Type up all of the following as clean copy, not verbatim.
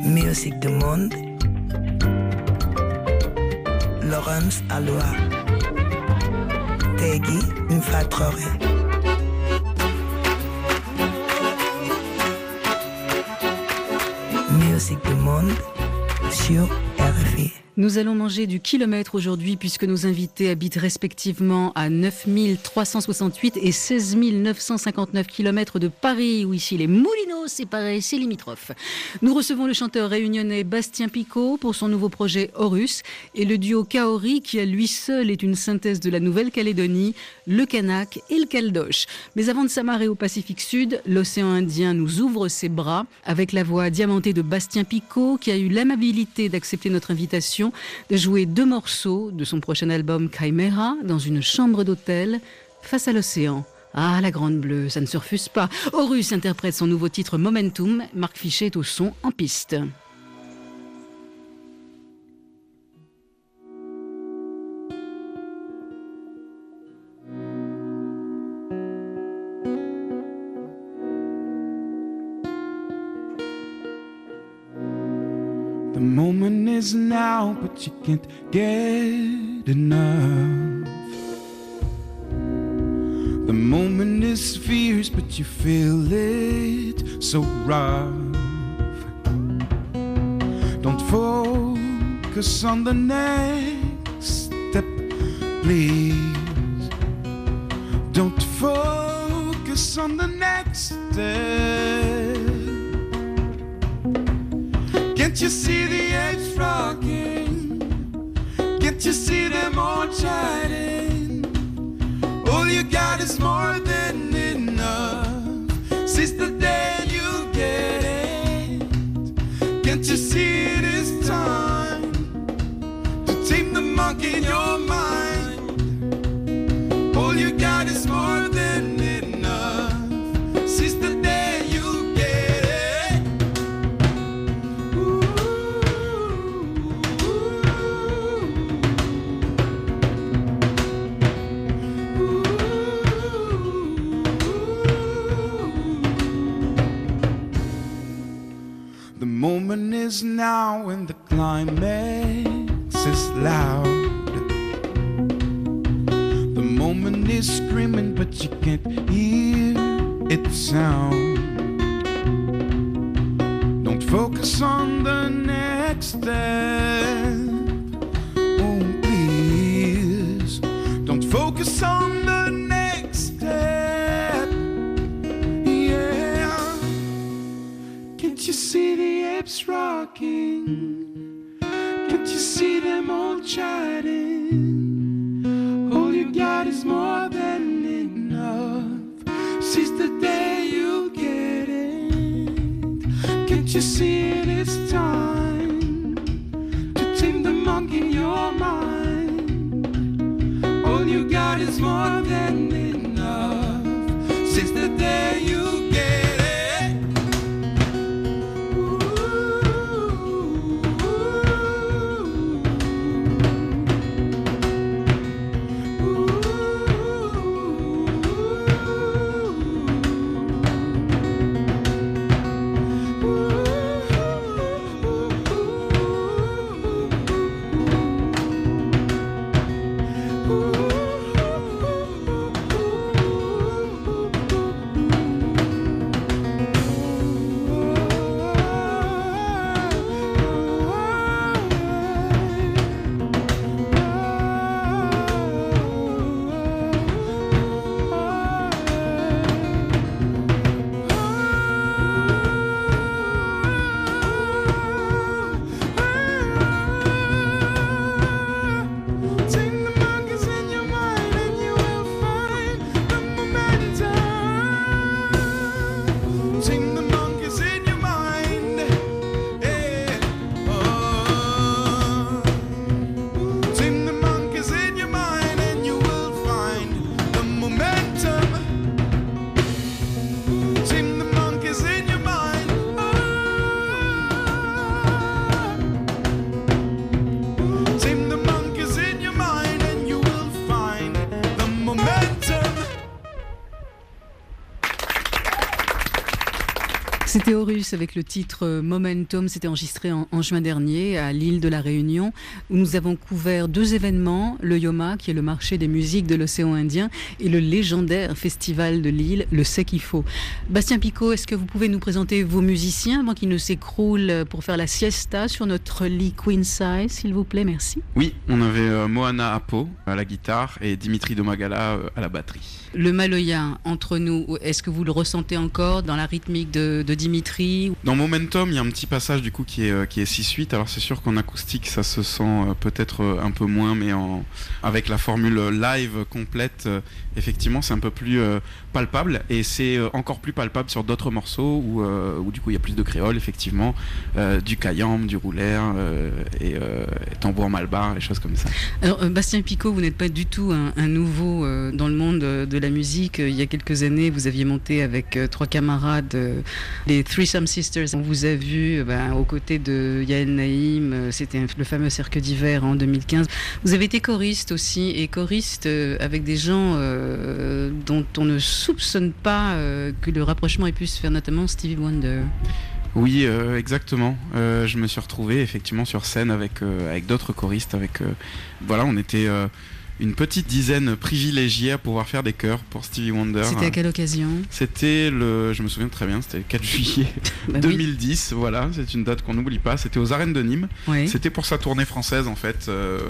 Musique du monde. Laurence Aloha. Tegui Mfatrore. Musique du monde sur RFI. Nous allons manger du kilomètre aujourd'hui puisque nos invités habitent respectivement à 9368 et 16 959 km de Paris, ou ici les Moulineaux, c'est pareil, c'est limitrophe. Nous recevons le chanteur réunionnais Bastien Picot pour son nouveau projet Horus et le duo Kaori qui à lui seul est une synthèse de la Nouvelle-Calédonie, le Kanak et le Caldoche. Mais avant de s'amarrer au Pacifique Sud, l'océan Indien nous ouvre ses bras avec la voix diamantée de Bastien Picot qui a eu l'amabilité d'accepter notre invitation de jouer 2 morceaux de son prochain album Chimera dans une chambre d'hôtel face à l'océan. Ah, la Grande Bleue, ça ne se refuse pas. Horus interprète son nouveau titre Momentum. Marc Fichet est au son en piste. The moment is now, but you can't get enough. The moment is fierce, but you feel it so rough. Don't focus on the next step, please. Don't focus on the next step. Can't you see the eggs rocking? Can't you see them all chatting? All you got is more than enough. Seize the day and you get it. Can't you see it is time to tame the monkey in your mind? All you got is more than enough. Seize the day and you get it. The moment is now when the climax is loud. The moment is screaming but you can't hear its sound. Don't focus on the next step. Oh please, don't focus on the next step. Yeah. Can't you see the apes rocking? Can't you see them all chatting? All you got is more than enough. Seize the day you get it. Can't you see it is time to tame the monkey in your mind? All you got is more than enough. Seize the day you get it. C'était Horus avec le titre Momentum. C'était enregistré en juin dernier à l'île de la Réunion, où nous avons couvert 2 événements, le YOMA, qui est le marché des musiques de l'océan Indien, et le légendaire festival de l'île, le Sekifo. Bastien Picot, est-ce que vous pouvez nous présenter vos musiciens avant qu'ils ne s'écroulent pour faire la siesta sur notre lit queen size, s'il vous plaît? Merci. Oui, on avait Moana Apo à la guitare et Dimitri Domagala à la batterie. Le Maloya, entre nous, est-ce que vous le ressentez encore dans la rythmique de Dimitri? Dans Momentum, il y a un petit passage du coup qui est 6/8. Alors c'est sûr qu'en acoustique, ça se sent peut-être un peu moins, mais avec la formule live complète, effectivement, c'est un peu plus palpable. Et c'est encore plus palpable sur d'autres morceaux où du coup il y a plus de créole, effectivement, du kayam, du roulaire et tambour malbar, les choses comme ça. Alors Bastien Picot, vous n'êtes pas du tout un nouveau dans le monde de la musique. Il y a quelques années, vous aviez monté avec 3 camarades les Threesome Sisters. On vous a vu aux côtés de Yael Naïm, c'était le fameux Cercle d'hiver en 2015. Vous avez été choriste aussi, et choriste avec des gens dont on ne soupçonne pas que le rapprochement ait pu se faire, notamment Stevie Wonder. Oui, exactement. Je me suis retrouvé effectivement sur scène avec d'autres choristes. On était une petite dizaine privilégiée à pouvoir faire des chœurs pour Stevie Wonder. C'était à quelle occasion? C'était je me souviens très bien, c'était le 4 juillet 2010. Oui. Voilà, c'est une date qu'on n'oublie pas. C'était aux Arènes de Nîmes. Oui. C'était pour sa tournée française en fait.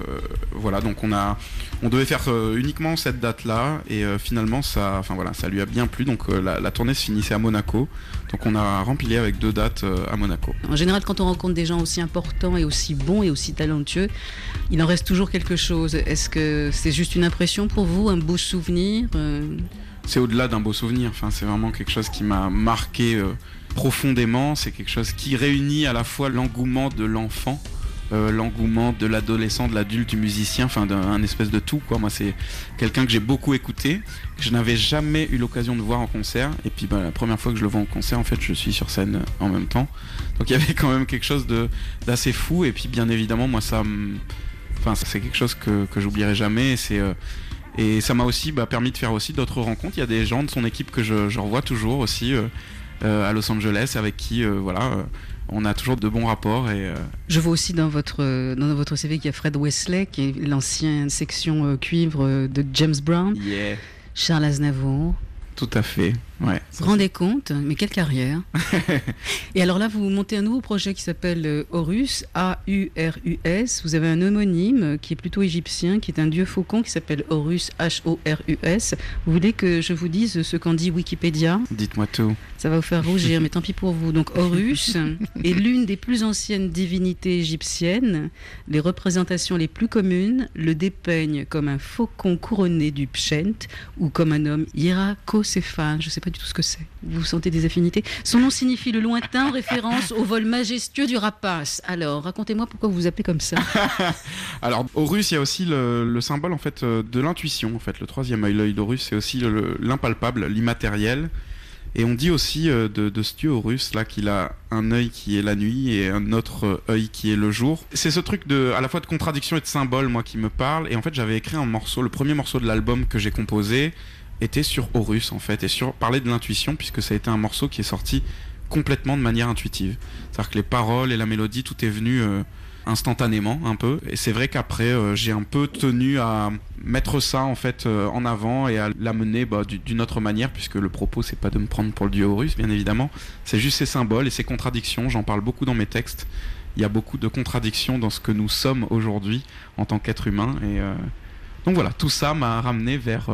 Donc on devait faire uniquement cette date-là et finalement ça lui a bien plu. Donc la tournée se finissait à Monaco. Donc on a rempli avec 2 dates à Monaco. En général, quand on rencontre des gens aussi importants et aussi bons et aussi talentueux, il en reste toujours quelque chose. Est-ce que c'est juste une impression pour vous, un beau souvenir? C'est au-delà d'un beau souvenir. Enfin, c'est vraiment quelque chose qui m'a marqué profondément. C'est quelque chose qui réunit à la fois l'engouement de l'enfant, l'engouement de l'adolescent, de l'adulte, du musicien, enfin un espèce de tout, quoi. Moi, c'est quelqu'un que j'ai beaucoup écouté, que je n'avais jamais eu l'occasion de voir en concert, et puis la première fois que je le vois en concert, en fait, je suis sur scène en même temps. Donc il y avait quand même quelque chose d'assez fou, et puis bien évidemment, moi, c'est quelque chose que j'oublierai jamais, et ça m'a aussi permis de faire aussi d'autres rencontres. Il y a des gens de son équipe que je revois toujours aussi à Los Angeles, avec qui on a toujours de bons rapports. Je vois aussi dans votre CV qu'il y a Fred Wesley, qui est l'ancienne section cuivre de James Brown. Yeah. Charles Aznavour. Tout à fait, ouais. Vous vous rendez compte? Mais quelle carrière! Et alors là, vous montez un nouveau projet qui s'appelle Horus, A-U-R-U-S. Vous avez un homonyme qui est plutôt égyptien, qui est un dieu faucon qui s'appelle Horus, H-O-R-U-S. Vous voulez que je vous dise ce qu'en dit Wikipédia? Dites-moi tout. Ça va vous faire rougir, mais tant pis pour vous. Donc Horus est l'une des plus anciennes divinités égyptiennes. Les représentations les plus communes le dépeignent comme un faucon couronné du Pshent ou comme un homme hiéracocéphale. Je ne sais pas du tout ce que c'est. Vous sentez des affinités? Son nom signifie le lointain, en référence au vol majestueux du rapace. Alors, racontez-moi pourquoi vous vous appelez comme ça. Alors, Horus, il y a aussi le symbole en fait de l'intuition. En fait, le 3e œil, l'œil d'Horus, c'est aussi l'impalpable, l'immatériel. Et on dit aussi de ce dieu Horus là qu'il a un œil qui est la nuit et un autre œil qui est le jour. C'est ce truc à la fois de contradiction et de symbole, moi, qui me parle. Et en fait, j'avais écrit un morceau, le premier morceau de l'album que j'ai composé était sur Horus en fait, et sur parler de l'intuition, puisque ça a été un morceau qui est sorti complètement de manière intuitive. C'est-à-dire que les paroles et la mélodie, tout est venu instantanément un peu, et c'est vrai qu'après j'ai un peu tenu à mettre ça en fait en avant et à l'amener d'une autre manière, puisque le propos c'est pas de me prendre pour le dieu Horus, bien évidemment, c'est juste ces symboles et ces contradictions. J'en parle beaucoup dans mes textes. Il y a beaucoup de contradictions dans ce que nous sommes aujourd'hui en tant qu'être humain, et donc voilà, tout ça m'a ramené vers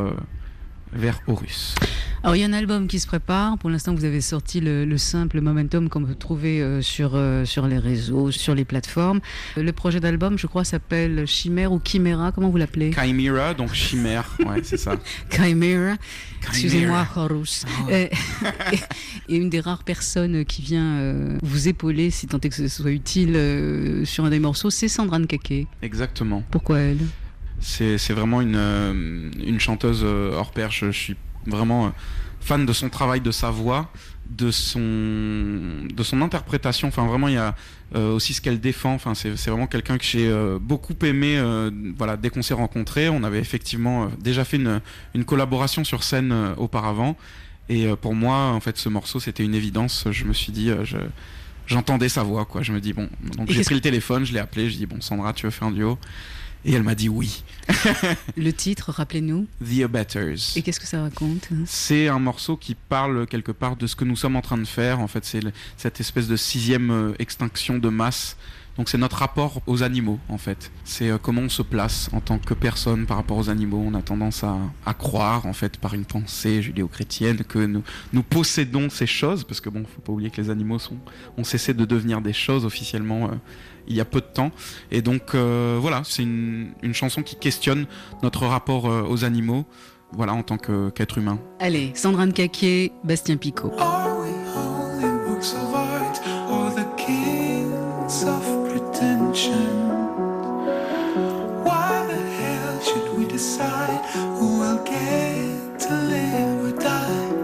Horus. Alors il y a un album qui se prépare. Pour l'instant, vous avez sorti le simple Momentum qu'on peut trouver sur les réseaux, sur les plateformes. Le projet d'album, je crois, s'appelle Chimère ou Chimera. Comment vous l'appelez? Chimera, donc chimère. Ouais, c'est ça. Chimera. Excusez-moi, Horus. Oh. Et une des rares personnes qui vient vous épauler, si tant est que ce soit utile, sur un des morceaux, c'est Sandra Nkeke. Exactement. Pourquoi elle? C'est vraiment une chanteuse hors pair. Je suis vraiment fan de son travail, de sa voix, de son interprétation. Enfin, vraiment, il y a aussi ce qu'elle défend. Enfin, c'est vraiment quelqu'un que j'ai beaucoup aimé. Dès qu'on s'est rencontrés, on avait effectivement déjà fait une collaboration sur scène auparavant. Et pour moi, en fait, ce morceau, c'était une évidence. Je me suis dit, j'entendais sa voix, quoi. Je me dis, bon, donc j'ai pris le téléphone, je l'ai appelé, je dis, bon, Sandra, tu veux faire un duo ? Et elle m'a dit oui. Le titre, rappelez-nous. The Abettors. Et qu'est-ce que ça raconte ? C'est un morceau qui parle quelque part de ce que nous sommes en train de faire. En fait, c'est cette espèce de 6e extinction de masse. Donc c'est notre rapport aux animaux, en fait. C'est comment on se place en tant que personne par rapport aux animaux. On a tendance à croire, en fait, par une pensée judéo-chrétienne, que nous possédons ces choses, parce que bon, faut pas oublier que les animaux ont cessé de devenir des choses officiellement il y a peu de temps. Et donc voilà, c'est une chanson qui questionne notre rapport aux animaux, voilà, en tant qu'être humain. Allez, Sandra Nkaké, Bastien Picot. Are we holding works of art or the kings of pretension? Why the hell should we decide who will get to live or die?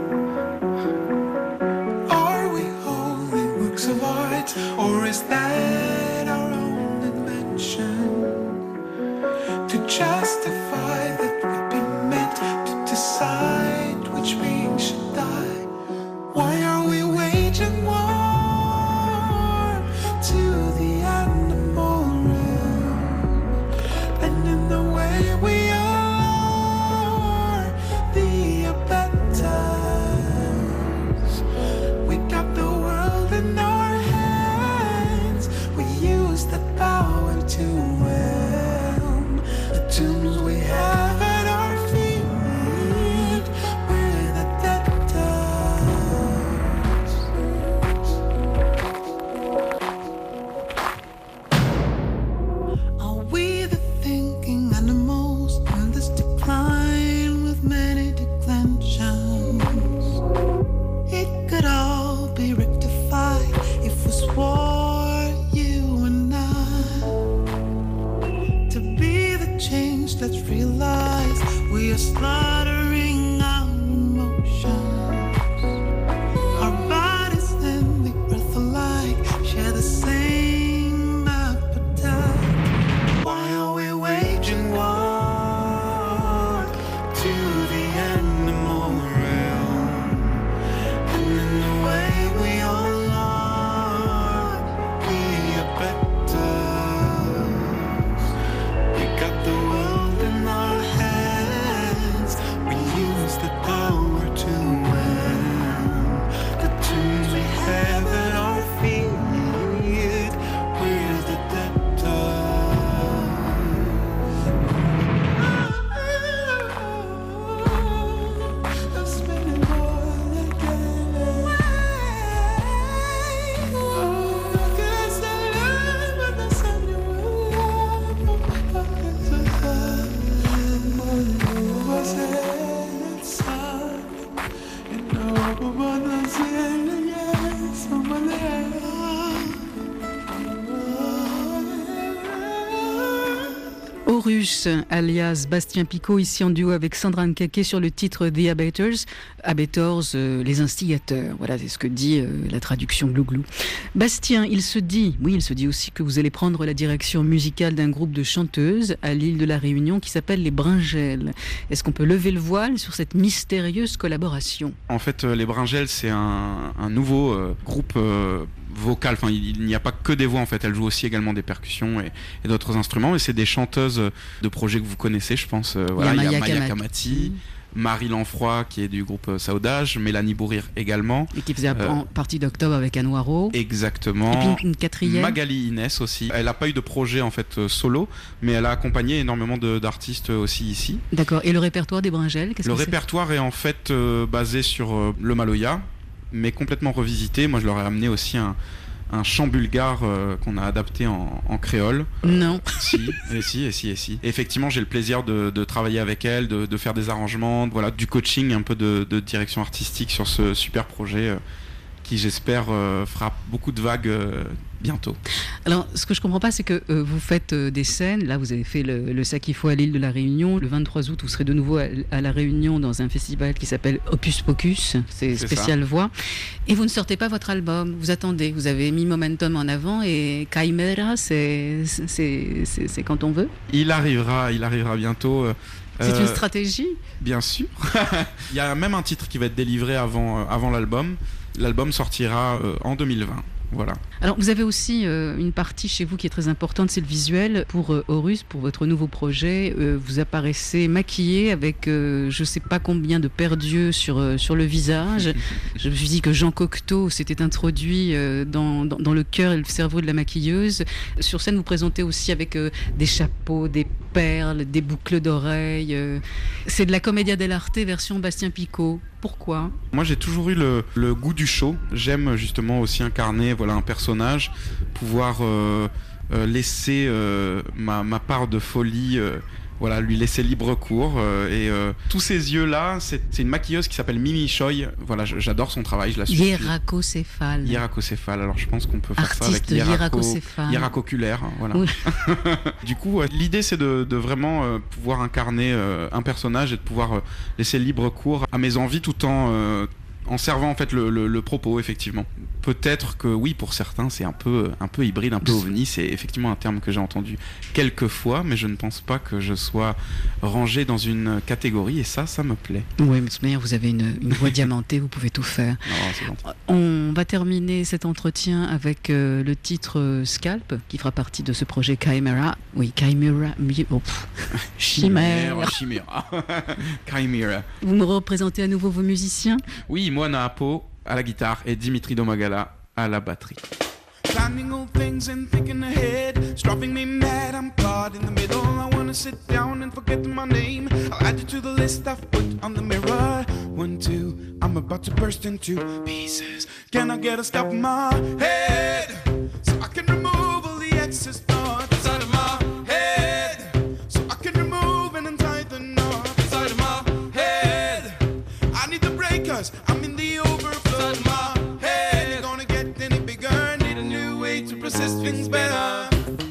Are we holding works of art or is that our own invention to justify that we've been meant to decide which being should die? Why are we waging war to the animal realm? And in the way we are the abettors, we got the world in our hands. We use that power to whelm the tunes we have at our feet. We're the debtors. Are we the thinking animals in this decline with many declensions? It could all be rectified if we swore, you and I, to be the change that's realized. We are slaughtering our emotions. Our bodies and the earth alike share the same appetite. Why are we waging war to the animal realm? And in the way we all are, we are betters. We got the world in our hands. We use the power to win the tunes we have at our feet. We're the debtors. I'm spinning more again. Guess I love when the sun you was it sun? You know what I'm saying? Yes, someone else. Horus, alias Bastien Picot, ici en duo avec Sandra Nkaké sur le titre The Abettors. Abettors, les instigateurs. Voilà, c'est ce que dit la traduction glouglou. Bastien, il se dit aussi que vous allez prendre la direction musicale d'un groupe de chanteuses à l'île de la Réunion qui s'appelle les Bringelles. Est-ce qu'on peut lever le voile sur cette mystérieuse collaboration ? En fait, les Bringelles, c'est un nouveau groupe vocal. Enfin, il n'y a pas que des voix, en fait. Elles jouent aussi également des percussions et d'autres instruments. Et c'est des chanteuses de projets que vous connaissez, je pense. Voilà, il y a Maya Kamati, Marie Lanfroy, qui est du groupe Saudage, Mélanie Bourrir également. Et qui faisait partie d'Octobre avec Anne Noiro. Exactement. Et puis une quatrième. Magali Inès aussi. Elle n'a pas eu de projet en fait solo, mais elle a accompagné énormément d'artistes aussi ici. D'accord. Et le répertoire des Bringelles, Le répertoire est en fait basé sur le Maloya, mais complètement revisité. Moi, je leur ai amené aussi un chant bulgare qu'on a adapté en créole. Non. Si. Et effectivement, j'ai le plaisir de travailler avec elle, de faire des arrangements, voilà, du coaching, un peu de direction artistique sur ce super projet qui, j'espère, fera beaucoup de vagues bientôt. Alors, ce que je comprends pas, c'est que vous faites des scènes. Là, vous avez fait le Sakifo à l'île de la Réunion. Le 23 août, vous serez de nouveau à la Réunion dans un festival qui s'appelle Opus Pocus. C'est spécial voix. Et vous ne sortez pas votre album. Vous attendez. Vous avez mis Momentum en avant et Chimera, c'est quand on veut. Il arrivera bientôt. C'est une stratégie ? Bien sûr. Il y a même un titre qui va être délivré avant l'album. L'album sortira en 2020. Voilà. Alors, vous avez aussi une partie chez vous qui est très importante, c'est le visuel. Pour Horus, pour votre nouveau projet, vous apparaissez maquillé avec je ne sais pas combien de paires d'yeux sur le visage. Je me suis dit que Jean Cocteau s'était introduit dans le cœur et le cerveau de la maquilleuse. Sur scène, vous présentez aussi avec des chapeaux, des perles, des boucles d'oreilles. C'est de la commedia dell'arte version Bastien Picot. Pourquoi ? Moi, j'ai toujours eu le goût du show. J'aime justement aussi incarner un personnage, pouvoir laisser ma part de folie, lui laisser libre cours. Tous ces yeux-là, c'est une maquilleuse qui s'appelle Mimi Choi. Voilà, j'adore son travail, je la suis. Hiéracocéphale. Alors je pense qu'on peut faire artiste ça avec hiéracocéphale. Voilà. Oui. Du coup, l'idée c'est de vraiment pouvoir incarner un personnage et de pouvoir laisser libre cours à mes envies tout en servant en fait le propos, effectivement. Peut-être que oui, pour certains c'est un peu hybride, un peu ovni, c'est effectivement un terme que j'ai entendu quelques fois, mais je ne pense pas que je sois rangé dans une catégorie, et ça me plaît. Oui, mais de toute manière vous avez une voix diamantée, vous pouvez tout faire. Non, c'est gentil. On va terminer cet entretien avec le titre Scalp, qui fera partie de ce projet Chimera. Oui, Chimera. Chimera. Chimera. Vous me représentez à nouveau vos musiciens ? Oui, moi Naapo à la guitare et Dimitri Domagala à la batterie. Planning old things and thinking ahead, it's driving me mad, I'm caught in the middle. I wanna sit down and forget my name. I'll add you to the list I've put on the mirror. 1, 2, I'm about to burst into pieces. Can I get a stop in my head, so I can remove all the excess thoughts inside of my head, so I can remove and untie the knot inside of my head. I need the breakers, I'm in the overflow of my head. Ain't gonna get any bigger, need a new way to process things better.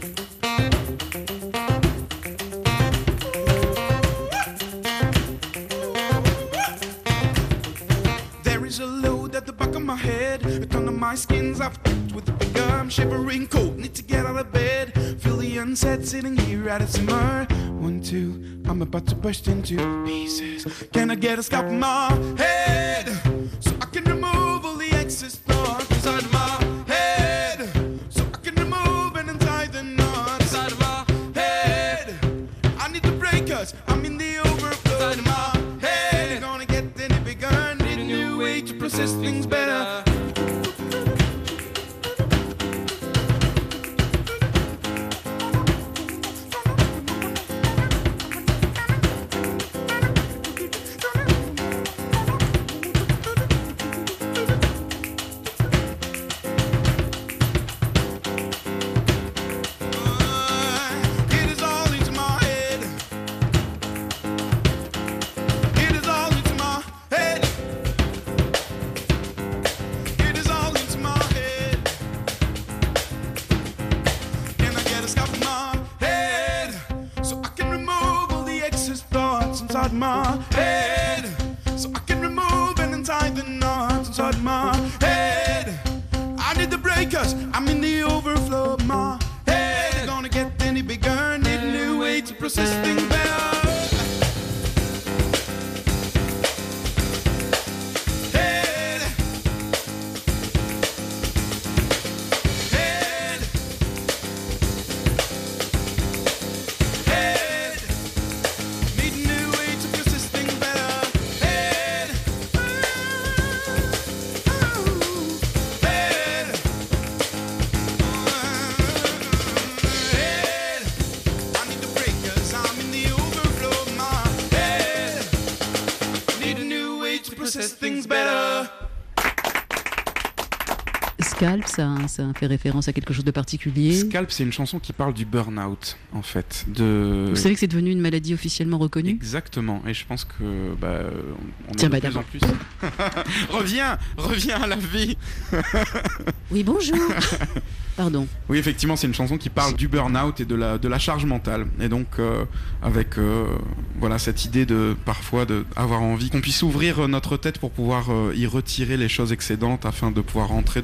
There is a load at the back of my head, a ton of my skins I've touched with a finger. I'm shivering cold, need to get out of bed. Feel the unsaid sitting here at a simmer. 1, 2, I'm about to burst into pieces. Can I get a stop in my head, so I can remove all the excess thoughts inside of my head, so I can remove and untie the knot inside of my head. I need the breakers, I'm in the overflow inside of my head. Ain't gonna get any bigger, need a new way to process things better. My head, so I can remove and untie the knots inside my head. I need the breakers, I'm in the overflow of my head. Ain't gonna get any bigger, need a new way to process things better. Scalp, ça fait référence à quelque chose de particulier. Scalp, c'est une chanson qui parle du burn-out, en fait. Vous savez que c'est devenu une maladie officiellement reconnue ? Exactement, et je pense que on Tiens, est de plus en plus. Reviens à la vie. Oui, bonjour. Pardon. Oui, effectivement, c'est une chanson qui parle du burn-out et de la charge mentale. Et donc, avec cette idée parfois d'avoir envie qu'on puisse ouvrir notre tête pour pouvoir y retirer les choses excédentes afin de pouvoir rentrer de nouvelles données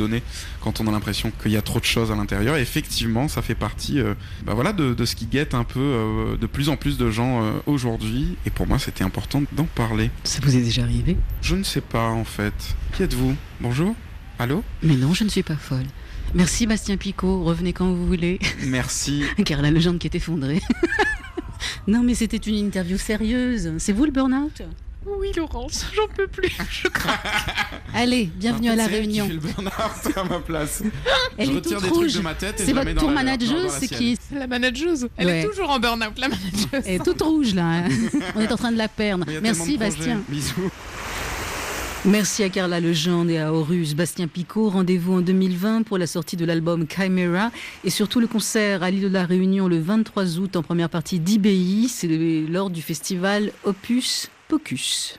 donner quand on a l'impression qu'il y a trop de choses à l'intérieur. Et effectivement, ça fait partie de ce qui guette un peu de plus en plus de gens aujourd'hui. Et pour moi, c'était important d'en parler. Ça vous est déjà arrivé ? Je ne sais pas en fait. Qui êtes-vous ? Bonjour ? Allô ? Mais non, je ne suis pas folle. Merci Bastien Picot, revenez quand vous voulez. Merci. Car la légende qui est effondrée. Non mais c'était une interview sérieuse. C'est vous le burn-out ? Oui, Laurence, j'en peux plus. Je crois. Allez, bienvenue à la réunion. Qui fait le burn-out à ma place. Elle Je est retire toute des rouge. trucs de ma tête et C'est je la votre mets dans tour la- manageuse, dans la c'est sienne. qui ? La manageuse, elle Ouais. est toujours en burn-out, la manageuse. Elle est toute rouge là. Hein. On est en train de la perdre. Mais il y a Merci tellement de projets. Bastien. Bisous. Merci à Carla Legendre et à Horus. Bastien Picot, rendez-vous en 2020 pour la sortie de l'album Chimera et surtout le concert à l'île de la Réunion le 23 août en première partie d'IBI. C'est lors du festival Opus Pocus.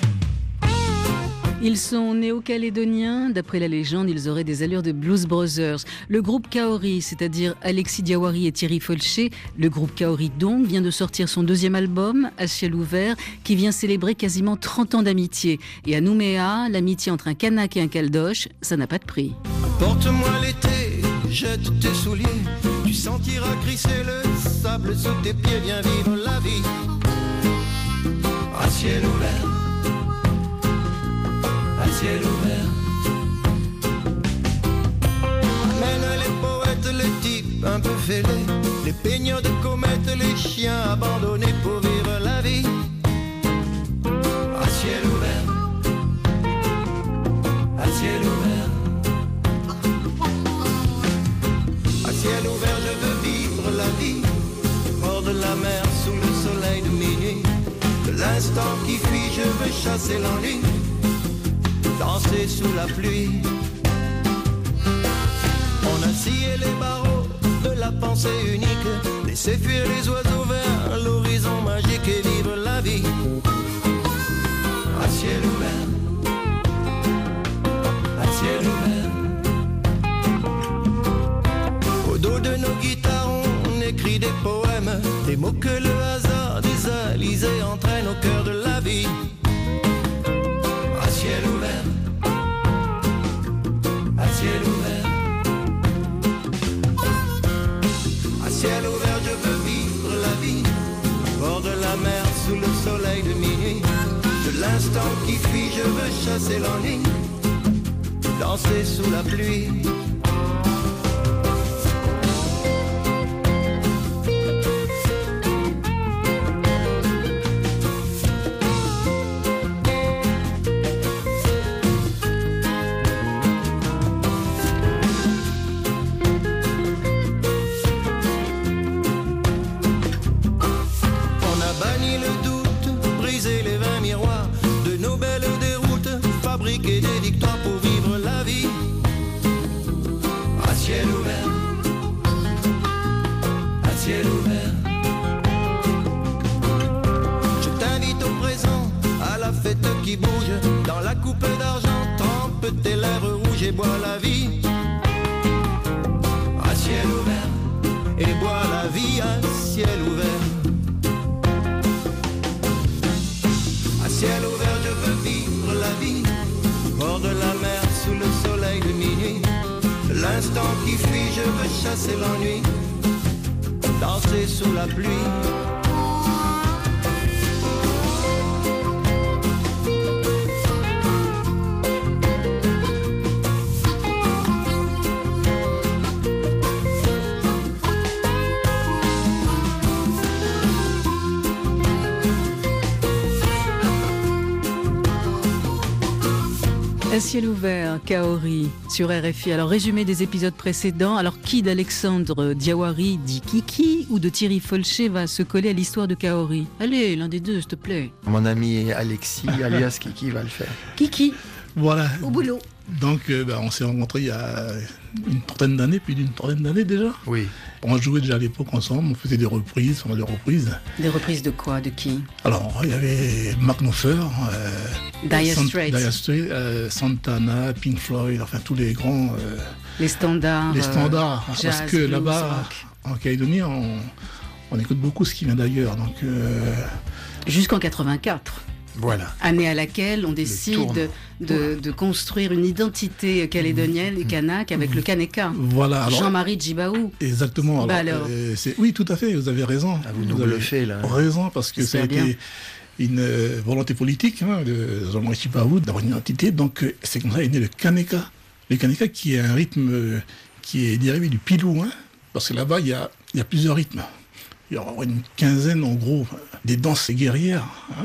Ils sont néo-calédoniens. D'après la légende, ils auraient des allures de Blues Brothers. Le groupe Kaori, c'est-à-dire Alexis Diawari et Thierry Folché, le groupe Kaori donc, vient de sortir son deuxième album, À ciel ouvert, qui vient célébrer quasiment 30 ans d'amitié. Et à Nouméa, l'amitié entre un Kanak et un Caldoche, ça n'a pas de prix. Porte-moi l'été, jette tes souliers. Tu sentiras crisser le sable sous tes pieds. Viens vivre la vie à ciel ouvert. À ciel ouvert. Mène les poètes, les types un peu fêlés, les peigneurs de comètes, les chiens abandonnés pour vivre la vie à ciel ouvert. À ciel ouvert. À ciel ouvert, je veux vivre la vie hors de la mer, sous le soleil de minuit. De l'instant qui fuit, je veux chasser l'ennui, danser sous la pluie. On a scié les barreaux de la pensée unique, laisser fuir les oiseaux vers l'horizon magique et vivre la vie à ciel ouvert. À ciel ouvert. Au dos de nos guitares on écrit des poèmes, des mots que le hasard des alizés entraîne au cœur de la vie à ciel ouvert. À ciel ouvert. À ciel ouvert, je veux vivre la vie bord de la mer, sous le soleil de minuit. De l'instant qui fuit, je veux chasser l'ennui, danser sous la pluie. Fabriquer des victoires pour vivre la vie à ciel ouvert. À ciel ouvert. Je t'invite au présent, à la fête qui bouge. Dans la coupe d'argent, trempe tes lèvres rouges et bois la vie à ciel ouvert. Et bois la vie à ciel ouvert. À ciel ouvert, je veux vivre la vie bord de la mer, sous le soleil de minuit. De l'instant qui fuit, je veux chasser l'ennui, danser sous la pluie. À ciel ouvert, Kaori, sur RFI. Alors, résumé des épisodes précédents. Alors, qui d'Alexandre Diawari, dit Kiki, ou de Thierry Folché va se coller à l'histoire de Kaori ? Allez, l'un des deux, s'il te plaît. Mon ami Alexis, alias Kiki, va le faire. Kiki, Voilà. au boulot. Donc, on s'est rencontrés il y a une trentaine d'années, plus d'une trentaine d'années déjà. Oui. On jouait déjà à l'époque ensemble, on faisait des reprises, on a des reprises. Des reprises de quoi ? De qui ? Alors, il y avait Mark Knopfler, Dire Straits. Santana, Pink Floyd, enfin tous les grands... Les standards. les standards. Jazz, parce que blues, là-bas, rock. en Calédonie, on écoute beaucoup ce qui vient d'ailleurs. Donc, Jusqu'en 84. Voilà. Année à laquelle on décide de construire une identité calédonienne et kanak avec le Kaneka. Voilà. Alors, Jean-Marie Djibaou. exactement. Alors, oui, tout à fait, vous avez raison. Ah, vous nous bluffez, là. Raison, parce que ça a été une volonté politique de Jean-Marie Djibaou d'avoir une identité. Donc, c'est comme ça est né le Kaneka. Le Kaneka qui est un rythme qui est dérivé du pilou, parce que là-bas, il y a plusieurs rythmes. Il y aura une quinzaine, en gros, des danses guerrières.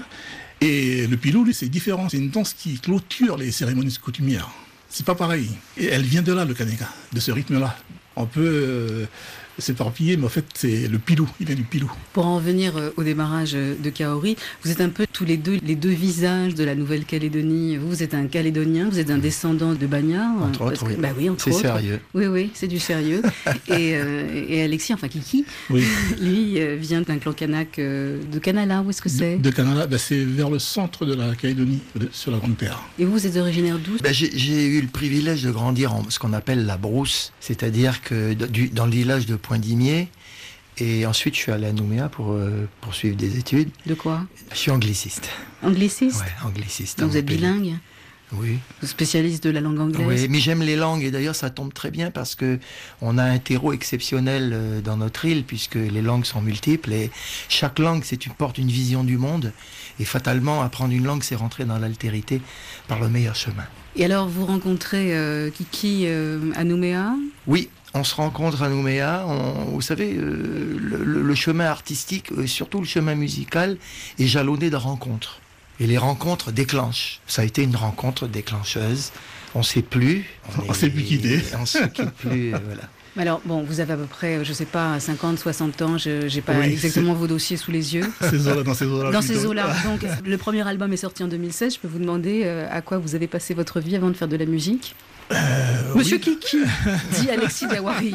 Et le pilou, lui, c'est différent. C'est une danse qui clôture les cérémonies coutumières. C'est pas pareil. Et elle vient de là, le Kaneka, de ce rythme-là. On peut s'éparpiller, mais en fait, c'est le pilou. Il vient du pilou. Pour en revenir au démarrage de Kaori, vous êtes un peu tous les deux visages de la Nouvelle-Calédonie. Vous êtes un Calédonien, vous êtes un descendant de Bagnard. Entre autres, oui. Bah oui, entre autres. C'est sérieux. Oui, c'est du sérieux. et Alexis, enfin Kiki, lui vient d'un clan kanak de Canala. Où est-ce que c'est ? De Canala, c'est vers le centre de la Calédonie, sur la Grande Terre. Et vous êtes originaire d'où ? J'ai eu le privilège de grandir en ce qu'on appelle la brousse, c'est-à-dire que dans le village de Poindimier, et ensuite je suis allé à Nouméa pour poursuivre des études. De quoi ? Je suis angliciste. Angliciste ? Ouais, angliciste. Donc vous êtes bilingue ? Oui. Spécialiste de la langue anglaise ? Oui, mais j'aime les langues, et d'ailleurs ça tombe très bien parce que on a un terreau exceptionnel dans notre île, puisque les langues sont multiples, et chaque langue porte une vision du monde, et fatalement apprendre une langue c'est rentrer dans l'altérité par le meilleur chemin. Et alors vous rencontrez Kiki à Nouméa ? Oui. On se rencontre à Nouméa, vous savez, le chemin artistique, surtout le chemin musical, est jalonné de rencontres. Et les rencontres déclenchent. Ça a été une rencontre déclencheuse. On ne sait plus. On ne sait plus quitter. On ne sait plus, voilà. Alors, bon, vous avez à peu près, je ne sais pas, 50, 60 ans, je n'ai pas exactement vos dossiers sous les yeux. Dans ces eaux-là. Dans ces eaux-là. Donc, le premier album est sorti en 2016. Je peux vous demander à quoi vous avez passé votre vie avant de faire de la musique ? Monsieur Kiki, dit Alexis Diawari.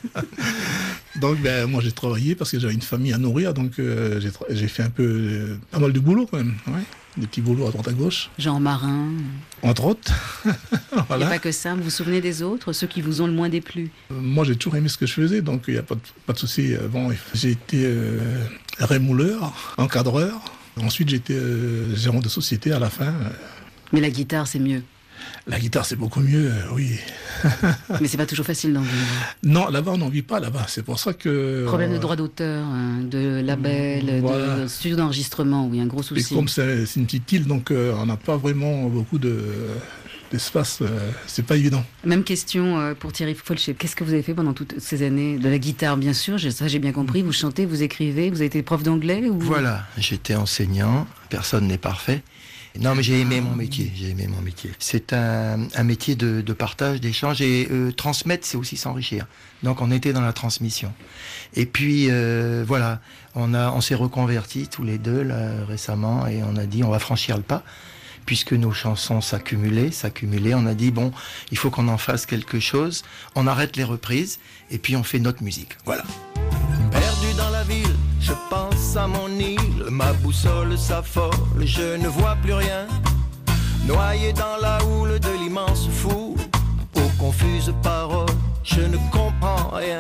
Donc, moi, j'ai travaillé parce que j'avais une famille à nourrir, donc j'ai fait pas mal de boulot quand même. Ouais. Des petits boulots à droite à gauche. Jean Marin. Entre autres. Voilà. Il n'y a pas que ça. Vous vous souvenez des autres, ceux qui vous ont le moins déplu ? Moi, j'ai toujours aimé ce que je faisais, donc il n'y a pas de souci. Bon, j'ai été rémouleur, encadreur. Ensuite, j'ai été gérant de société à la fin. Mais la guitare, c'est mieux. La guitare, c'est beaucoup mieux, oui. Mais c'est pas toujours facile d'en vivre. Non, là-bas, on n'en vit pas, là-bas. C'est pour ça que... Problème de droit d'auteur, de label, voilà. De studio d'enregistrement, oui, un gros souci. Et comme c'est une petite île, donc on n'a pas vraiment beaucoup d'espace. C'est pas évident. Même question pour Thierry Folcher. Qu'est-ce que vous avez fait pendant toutes ces années ? De la guitare, bien sûr, ça j'ai bien compris. Vous chantez, vous écrivez, vous avez été prof d'anglais ou... Voilà, j'étais enseignant. Personne n'est parfait. Non, mais j'ai aimé mon métier. C'est un métier de partage, d'échange, et transmettre, c'est aussi s'enrichir. Donc on était dans la transmission. Et puis voilà, on s'est reconvertis tous les deux là, récemment, et on a dit on va franchir le pas, puisque nos chansons s'accumulaient. On a dit bon, il faut qu'on en fasse quelque chose. On arrête les reprises et puis on fait notre musique. Voilà. Perdu dans la ville, je pense à mon île, ma boussole s'affole, je ne vois plus rien. Noyé dans la houle de l'immense foule, aux confuses paroles, je ne comprends rien.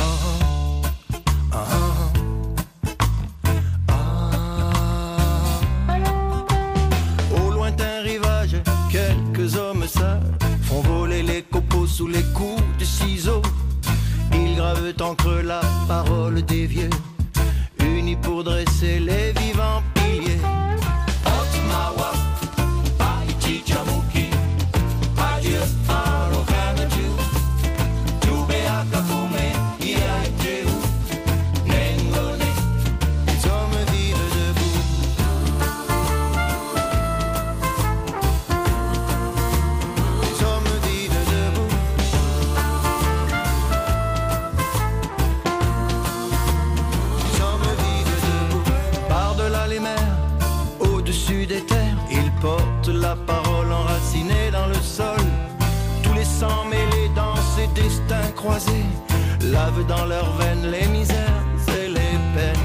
Au lointain rivage, quelques hommes sages font voler les copeaux sous les coups de ciseaux. Ils gravent en creux la parole des vieux, unis pour dresser les vivants piliers. La parole enracinée dans le sol, tous les sangs mêlés dans ces destins croisés lavent dans leurs veines les misères et les peines.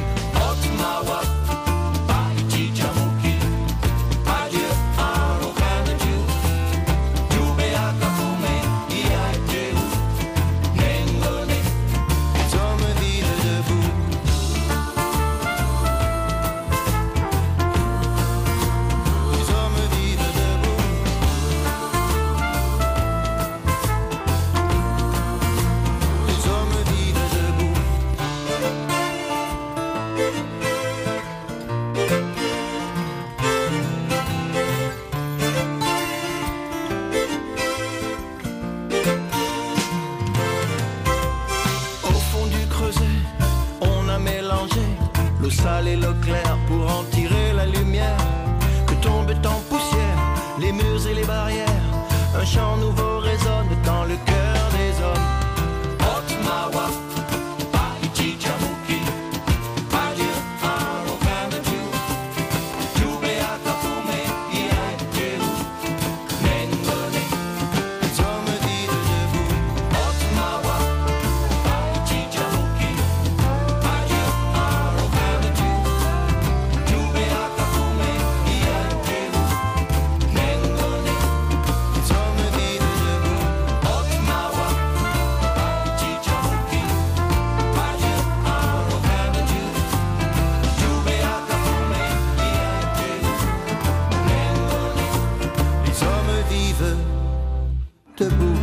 l'eau sale et l'eau claire pour en tirer la lumière. Que tombent en poussière les murs et les barrières. Un chant nouveau résonne dans le cœur des hommes. Otmawa, Paiti Jamuki, Padia, Aro, Kanaju, Jubea, Kapume, Iaiteru, Nengone, les hommes vivent debout. Otmawa, Paiti Jamuki, Padia, Aro, Kanaju, Jubea, Kapume, Iaiteru, Nengone, les hommes vivent debout. Otmawa, Paiti Jamuki, Padia, Aro, Kanaju, Jubea, Kapume, Iaiteru, Nengone, les hommes vivent debout.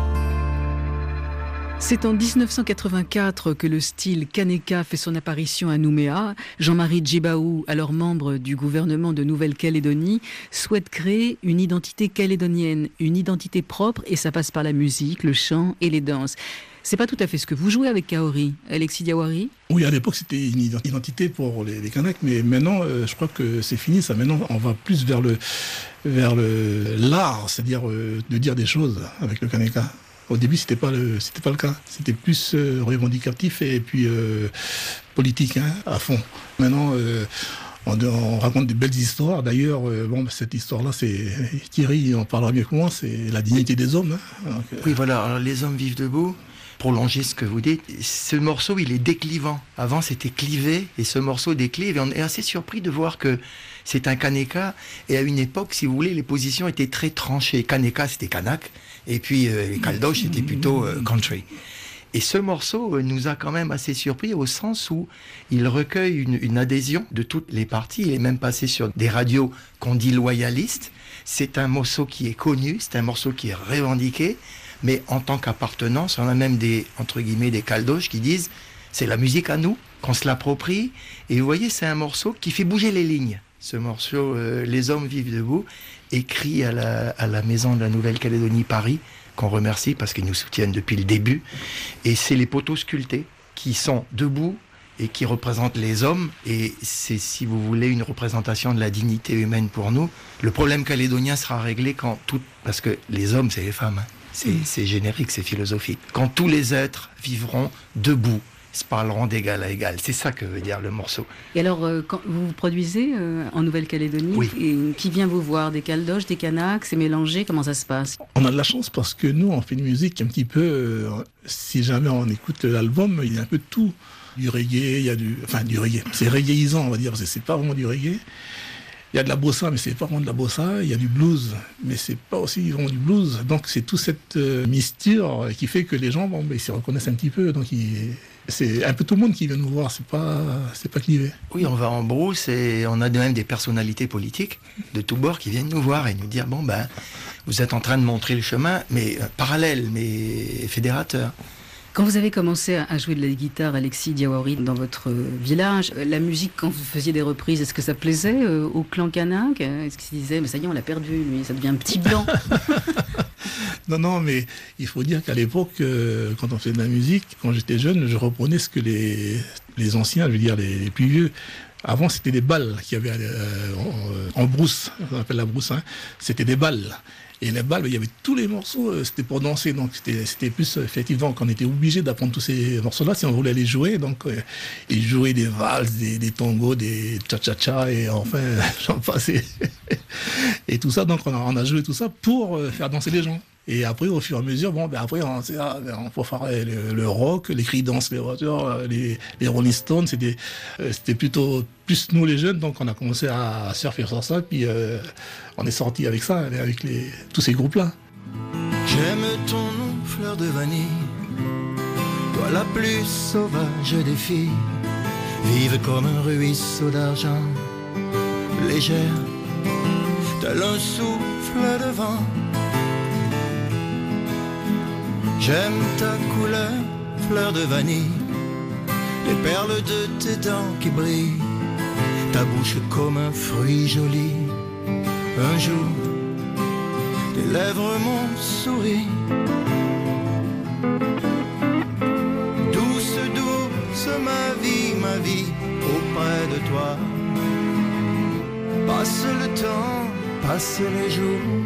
C'est en 1984 que le style Kaneka fait son apparition à Nouméa. Jean-Marie Djibaou, alors membre du gouvernement de Nouvelle-Calédonie, souhaite créer une identité calédonienne, une identité propre, et ça passe par la musique, le chant et les danses. C'est pas tout à fait ce que vous jouez avec Kaori, Alexis Diawari. Oui, à l'époque, c'était une identité pour les Kanaks, mais maintenant, je crois que c'est fini. Ça, maintenant, on va plus vers l'art, c'est-à-dire de dire des choses avec le Kaneka. Au début, c'était pas le cas. C'était plus revendicatif et puis politique, hein, à fond. Maintenant, on raconte des belles histoires. D'ailleurs, cette histoire-là, c'est Thierry en parlera mieux que moi. C'est la dignité des hommes. Hein. Donc, Oui, voilà, alors les hommes vivent debout. Prolonger ce que vous dites, ce morceau, il est déclivant. Avant, c'était clivé, et ce morceau déclive. Et on est assez surpris de voir que c'est un Kaneka. Et à une époque, si vous voulez, les positions étaient très tranchées. Kaneka, c'était Kanak. Et puis, les Caldoches, c'était plutôt country. Et ce morceau nous a quand même assez surpris au sens où il recueille une adhésion de toutes les parties. Il est même passé sur des radios qu'on dit loyalistes. C'est un morceau qui est connu, c'est un morceau qui est revendiqué. Mais en tant qu'appartenance, on a même entre guillemets, des Caldoches qui disent c'est la musique à nous, qu'on se l'approprie. Et vous voyez, c'est un morceau qui fait bouger les lignes. Ce morceau, Les hommes vivent debout, écrit à la Maison de la Nouvelle-Calédonie Paris, qu'on remercie parce qu'ils nous soutiennent depuis le début. Et c'est les poteaux sculptés qui sont debout et qui représentent les hommes. Et c'est, si vous voulez, une représentation de la dignité humaine pour nous. Le problème calédonien sera réglé parce que les hommes, c'est les femmes, hein. C'est générique, c'est philosophique. Quand tous les êtres vivront debout, se parleront d'égal à égal. C'est ça que veut dire le morceau. Et alors, quand vous produisez en Nouvelle-Calédonie, Oui. et qui vient vous voir? Des Caldoches, des Kanaks, c'est mélangé? Comment ça se passe? on a de la chance parce que nous, on fait une musique un petit peu... si jamais on écoute l'album, il y a un peu de tout. Du reggae, il y a du reggae. C'est reggaeisant, on va dire, parce que c'est pas vraiment du reggae. Il y a de la bossa, mais c'est pas vraiment de la bossa. Il y a du blues, mais c'est pas aussi vraiment du blues. Donc c'est toute cette mixture qui fait que les gens, ils se reconnaissent un petit peu. Donc c'est un peu tout le monde qui vient nous voir. C'est pas clivé. Oui, on va en brousse et on a même des personnalités politiques de tous bords qui viennent nous voir et nous dire vous êtes en train de montrer le chemin, mais parallèle, mais fédérateur. Quand vous avez commencé à jouer de la guitare, Alexis Diawari, dans votre village, la musique, quand vous faisiez des reprises, est-ce que ça plaisait au clan kanak? Est-ce qu'ils se disaient, mais ça y est, on l'a perdu, lui, ça devient un petit blanc? Non, mais il faut dire qu'à l'époque, quand on faisait de la musique, quand j'étais jeune, je reprenais ce que les anciens, je veux dire les plus vieux, avant c'était des balles qu'il y avait en brousse, on appelle la brousse, hein. C'était des balles. Et les balles, il y avait tous les morceaux, c'était pour danser, donc c'était plus effectivement qu'on était obligé d'apprendre tous ces morceaux-là si on voulait les jouer. Donc, ils jouaient des valses, des tangos, des cha-cha-cha, et enfin, j'en passais. Et tout ça, donc on a joué tout ça pour faire danser les gens. Et après, au fur et à mesure, après, on peut faire le rock, les Creedence, les Waters, les Rolling Stones, c'était plutôt plus nous les jeunes, donc on a commencé à surfer sur ça, puis on est sorti avec ça, avec tous ces groupes-là. J'aime ton nom, fleur de vanille, toi la plus sauvage des filles, vive comme un ruisseau d'argent, légère, tel un souffle de vent. J'aime ta couleur, fleur de vanille, les perles de tes dents qui brillent, ta bouche comme un fruit joli. Un jour, tes lèvres m'ont souri. Douce, douce, ma vie, ma vie auprès de toi. Passe le temps, passe les jours.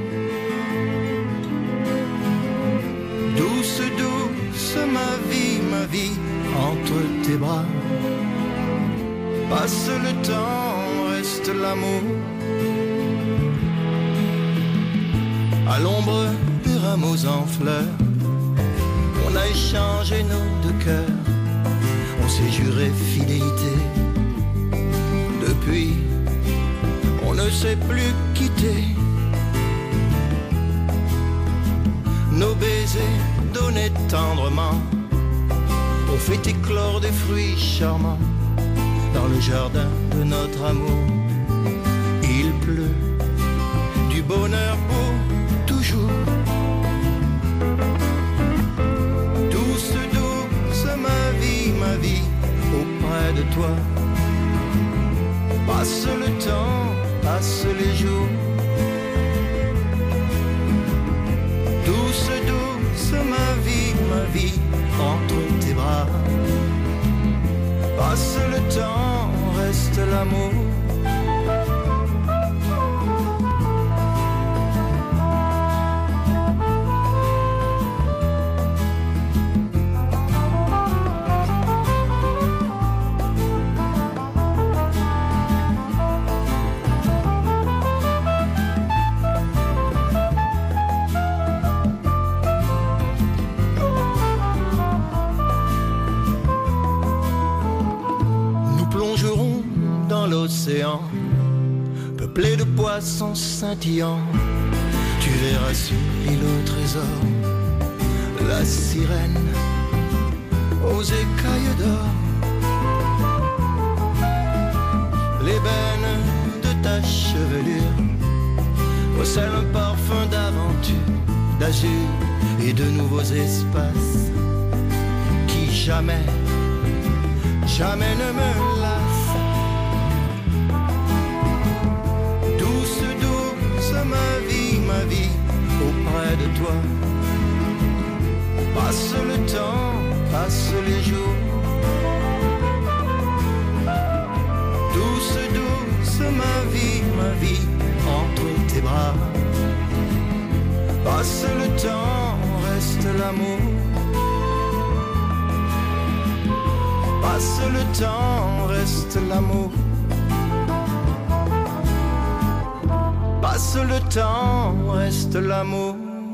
Douce, douce ma vie entre tes bras. Passe le temps, reste l'amour. À l'ombre des rameaux en fleurs, on a échangé nos deux cœurs. On s'est juré fidélité. Depuis, on ne s'est plus quitté. Nos baisers donnés tendrement ont fait éclore des fruits charmants. Dans le jardin de notre amour, il pleut du bonheur pour toujours. Douce, douce ma vie auprès de toi. Passe le temps, passe les jours. Douce, douce ma vie entre tes bras. Passe le temps, reste l'amour. L'océan, peuplé de poissons scintillants, tu verras sur l'île au trésor la sirène aux écailles d'or. L'ébène de ta chevelure recèle un parfum d'aventure, d'azur et de nouveaux espaces qui jamais, jamais ne me lassent. Ma vie auprès de toi. Passe le temps, passe les jours. Douce, douce ma vie entre tes bras. Passe le temps, reste l'amour. Passe le temps, reste l'amour. Passe le temps, reste l'amour.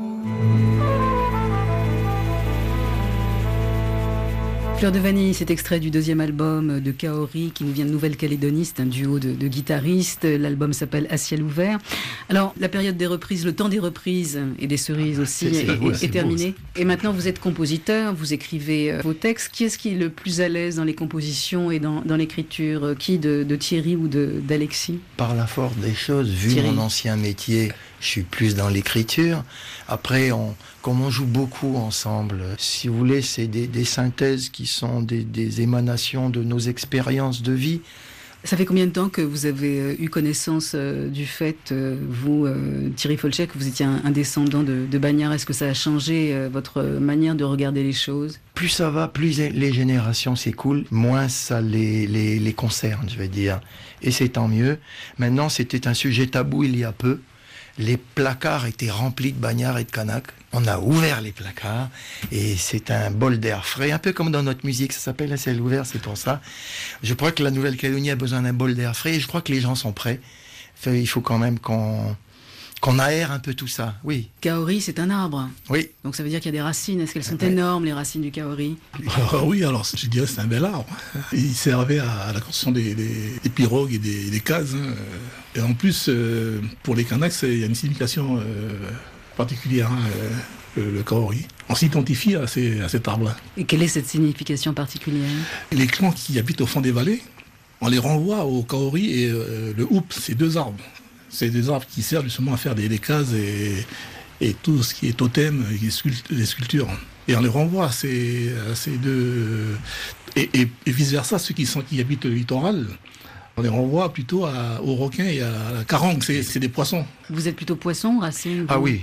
Fleur de Vanille, cet extrait du deuxième album de Kaori qui nous vient de Nouvelle-Calédonie, c'est un duo de guitaristes. L'album s'appelle À ciel ouvert. Alors, la période des reprises, le temps des reprises et des cerises aussi est terminé. Et maintenant, vous êtes compositeur, vous écrivez vos textes. Qui est-ce qui est le plus à l'aise dans les compositions et dans l'écriture? Qui de Thierry ou d'Alexis? Par la force des choses, vu Thierry. mon ancien métier, je suis plus dans l'écriture. Après, comme on joue beaucoup ensemble, si vous voulez, c'est des synthèses qui sont des émanations de nos expériences de vie. Ça fait combien de temps que vous avez eu connaissance du fait, vous, Thierry Folchek, que vous étiez un descendant de Bagnard? Est-ce que ça a changé votre manière de regarder les choses? Plus ça va, plus les générations s'écoulent, moins ça les concerne, je vais dire. Et c'est tant mieux. Maintenant, c'était un sujet tabou il y a peu. Les placards étaient remplis de Bagnard et de Canaques. On a ouvert les placards et c'est un bol d'air frais, un peu comme dans notre musique, ça s'appelle À ciel ouvert, c'est pour ça. Je crois que la Nouvelle-Calédonie a besoin d'un bol d'air frais et je crois que les gens sont prêts. Il faut quand même qu'on aère un peu tout ça, oui. Kaori, c'est un arbre. Oui. Donc ça veut dire qu'il y a des racines. Est-ce qu'elles sont énormes, les racines du Kaori? Oui, alors je dirais que c'est un bel arbre. Il servait à la construction des pirogues et des cases. Et en plus, pour les Kanaks, il y a une signification particulière, le Kaori. On s'identifie à cet arbre-là. Et quelle est cette signification particulière? Les clans qui habitent au fond des vallées, on les renvoie au Kaori et le Hoop, c'est deux arbres. C'est des arbres qui servent justement à faire des cases et tout ce qui est totem, les sculptures. Et on les renvoie à ces deux... Et vice-versa, ceux qui habitent le littoral, on les renvoie plutôt aux requins et à la carangue, c'est des poissons. Vous êtes plutôt poisson, racine? Ah oui,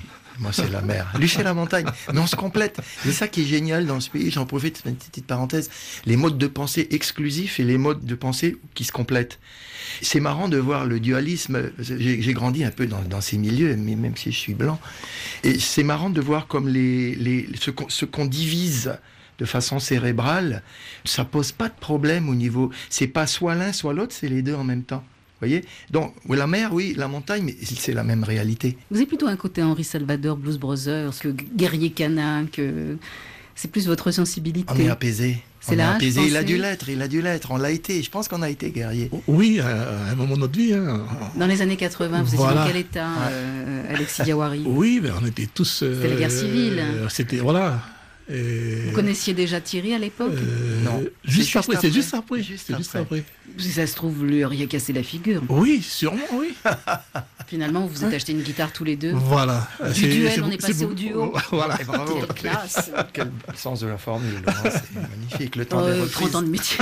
Moi, c'est la mer. Lui, c'est la montagne. Mais on se complète. C'est ça qui est génial dans ce pays. J'en profite, c'est une petite parenthèse. Les modes de pensée exclusifs et les modes de pensée qui se complètent. C'est marrant de voir le dualisme. J'ai grandi un peu dans ces milieux, mais même si je suis blanc. Et c'est marrant de voir comme ce qu'on divise de façon cérébrale, ça pose pas de problème au niveau. C'est pas soit l'un, soit l'autre, c'est les deux en même temps. Vous voyez ? Donc, la mer, oui, la montagne, mais c'est la même réalité. Vous avez plutôt un côté Henri Salvador, Blues Brothers, que guerrier canin, que c'est plus votre sensibilité. On est apaisé. C'est on là, est apaisé. je il a pensais. dû l'être. On l'a été. Je pense qu'on a été guerrier. Oui, à un moment de notre vie. Hein. Dans les années 80, vous étiez dans quel état, Alexis Diawari ? Oui, ben, on était tous... C'était la guerre civile. C'était, voilà. Et... Vous connaissiez déjà Thierry à l'époque ? Non. Juste après. Juste après. Si ça se trouve, lui aurait cassé la figure. Oui, sûrement, oui. Finalement, vous vous êtes acheté une guitare tous les deux. Voilà. Du duel, on est passé au duo. Voilà. Et bravo. Quelle classe. Quel sens de la formule. C'est magnifique. Le temps des reprises. 30 ans de métier.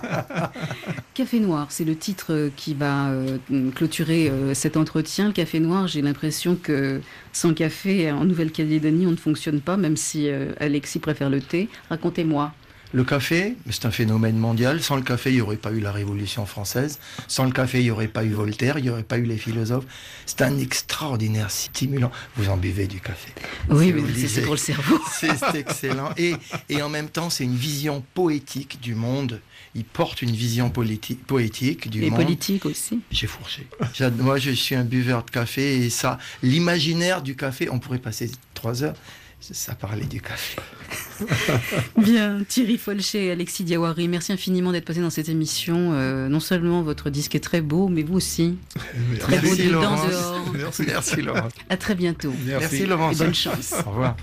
Café Noir, c'est le titre qui va clôturer cet entretien. Le Café Noir, j'ai l'impression que sans café, en Nouvelle-Calédonie, on ne fonctionne pas, même si Alexis préfère le thé. Racontez-moi. Le café, c'est un phénomène mondial. Sans le café, il n'y aurait pas eu la Révolution française. Sans le café, il n'y aurait pas eu Voltaire, il n'y aurait pas eu les philosophes. C'est un extraordinaire stimulant. Vous en buvez du café. Oui, mais c'est pour le cerveau. C'est excellent. Et en même temps, c'est une vision poétique du monde. Il porte une vision poétique du monde. Et politique aussi. J'ai fourché. Moi, je suis un buveur de café et ça, l'imaginaire du café, on pourrait passer 3 heures. Ça parlait du café. Bien, Thierry Folchet et Alexis Diawari, merci infiniment d'être passés dans cette émission. Non seulement votre disque est très beau, mais vous aussi. Très beau dedans, dehors. Merci Laurent. À très bientôt. Merci Laurent. Et bonne chance. Au revoir.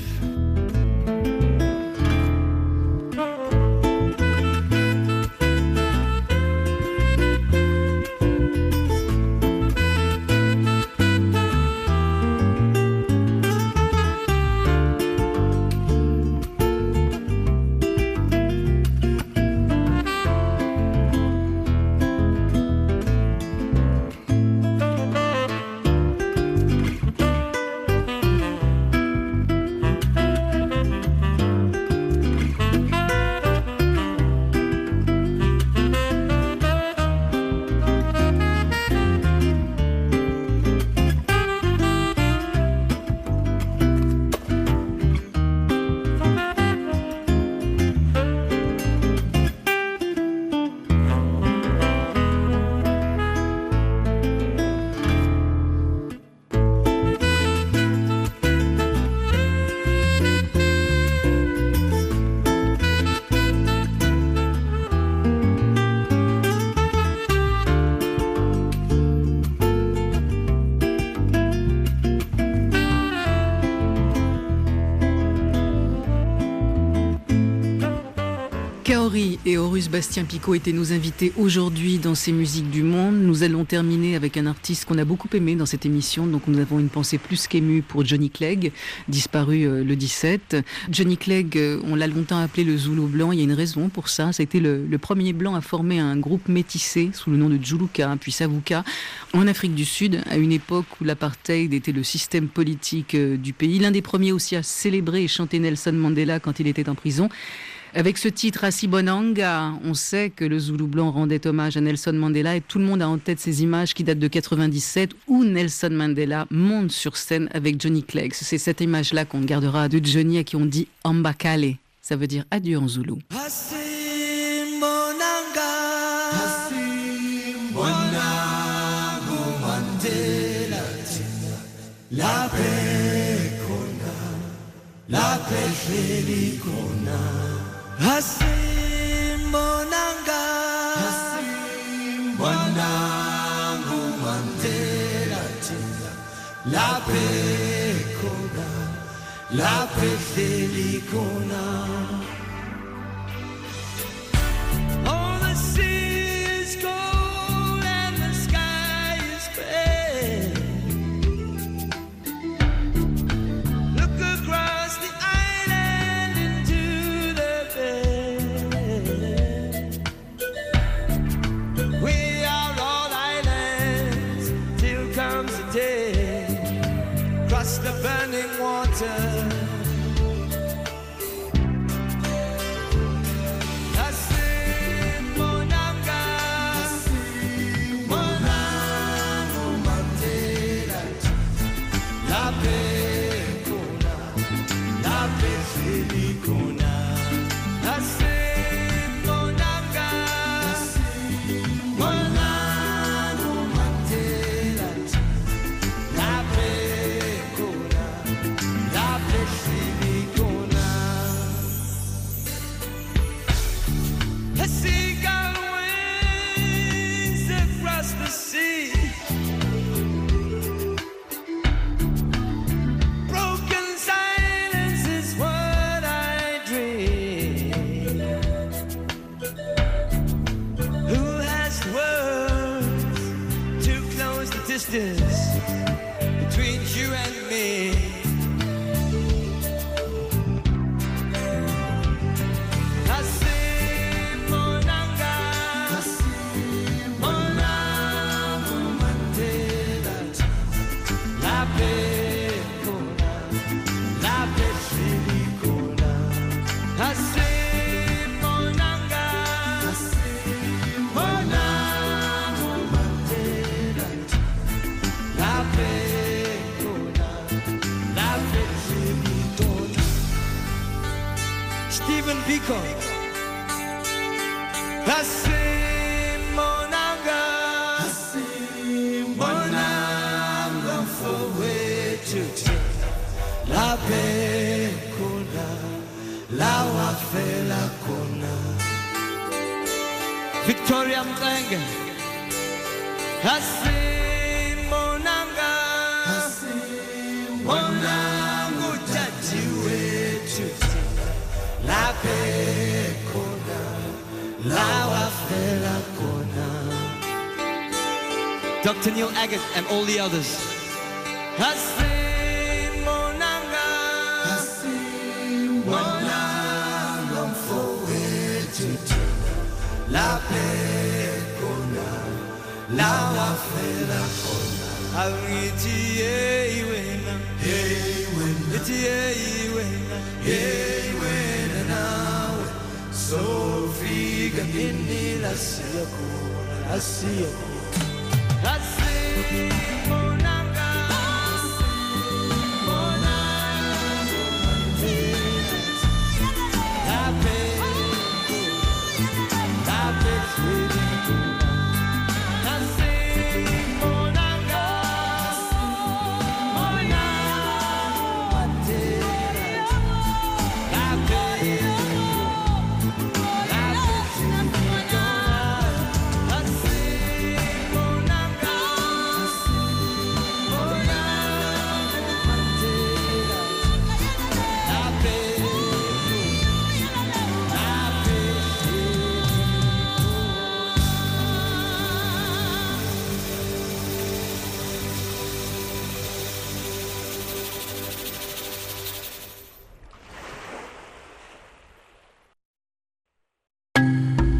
Kaori et Horus Bastien-Picot étaient nos invités aujourd'hui dans ces musiques du monde. Nous allons terminer avec un artiste qu'on a beaucoup aimé dans cette émission. Donc nous avons une pensée plus qu'émue pour Johnny Clegg, disparu le 17. Johnny Clegg, on l'a longtemps appelé le Zoulou blanc. Il y a une raison pour ça. Ça a été le premier blanc à former un groupe métissé sous le nom de Djuluka, puis Savuka, en Afrique du Sud, à une époque où l'apartheid était le système politique du pays. L'un des premiers aussi à célébrer et chanter Nelson Mandela quand il était en prison. Avec ce titre Asibonanga, on sait que le Zoulou blanc rendait hommage à Nelson Mandela et tout le monde a en tête ces images qui datent de 97 où Nelson Mandela monte sur scène avec Johnny Clegg. C'est cette image-là qu'on gardera de Johnny à qui on dit Ambakale. Ça veut dire adieu en zoulou. Hasimbonanga Hasimbonangu Mandela Tina La Pekona La Pefelikona. Oh, the sea is cold and the sky is pale. Look across the island into the bay. We are all islands till comes the day. Cross the burning water. distance between you and me. Stephen Biko, Monanga, for way to La Pecona, La Wafela Kona, Victoria Mtanga, Monanga, Monango Jaji way to La Pecona, La Wafela Kona. Dr. Neil Agate and all the others. Monanga, Monanga, forward to La Pecona, La Wafela Kona. Awiti wena, hey wena, hey wena nawe. So figa inni la siya kuna,